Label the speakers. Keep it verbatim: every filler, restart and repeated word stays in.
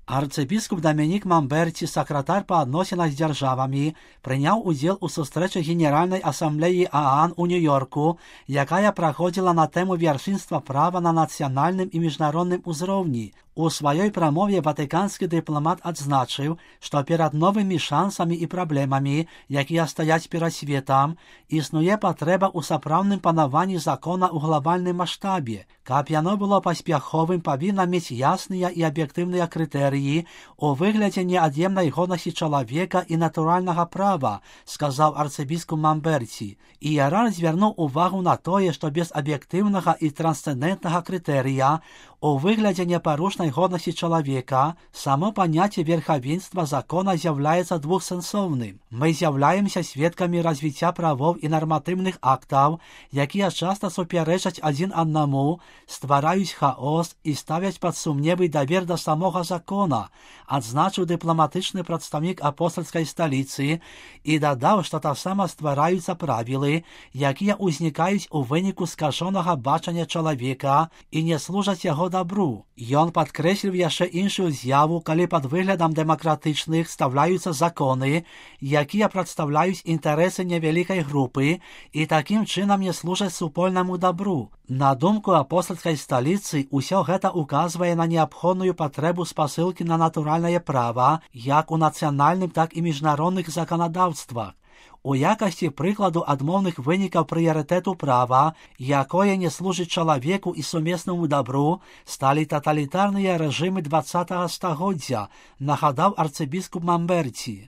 Speaker 1: Арцыбіскуп Дамінік Мамберці, сакратар па адносінах з дзяржавамі, прыняў удзел у сустрэчы Генеральнай асамблеі ААН у Нью-Йорку, якая праходзіла на тэму вяршынства права на нацыянальным і міжнародным узроўні. У сваёй прамове ватыканскі дыпламат адзначыў, што перад новымі шансамі і праблемамі, якія стаяць перад светам, існуе патрэба ў сапраўдным панаванні закона ў глобальным маштабе. Каб яно было паспяховым, павінна мець ясныя і аб'ектыўныя крытэрыі у выглядзе неад'емнай годнасці чалавека і натуральнага права, сказаў арцыбіскуп Мамберці. Іерарх звярнуў увагу на тое, што без аб'ектыўнага і трансцэндэнтнага крытэрыя у выглядзе непарушнай годнасці чалавека само паняцце верхавенства закона з'яўляецца двухсэнсоўным. Мы з'яўляемся сведкамі развіцця правоў і нарматыўных актаў, якія часта супярэчаць адзін аднаму, ствараюць хаос і ставяць пад сумневы давер да самога закона, адзначыў дыпламатычны прадстаўнік апостальскай сталіцы і дадаў, што таксама ствараюцца правілы, якія ўзнікаюць у выніку скажонага бачання чалавека і не служаць яго дабру. Ён падкрэсліў яшчэ іншую з'яву, калі пад выглядам дэмакратычных стаўляюцца законы, якія прадстаўляюць інтарэсы невялікай групы і такім чынам не служаць супольнаму дабру. На думку апостальскай сталіцы, усё гэта указвае на неабходную патрэбу спасылкі на натуральнае права, як у нацыянальным, так і міжнародных заканадаўствах. У якасці прыкладу адмоўных вынікаў прыярытэту права, якое не служыць чалавеку і сумеснаму дабру, сталі таталітарныя рэжымы дваццатага стагоддзя, нагадаў арцыбіскуп Мамберці.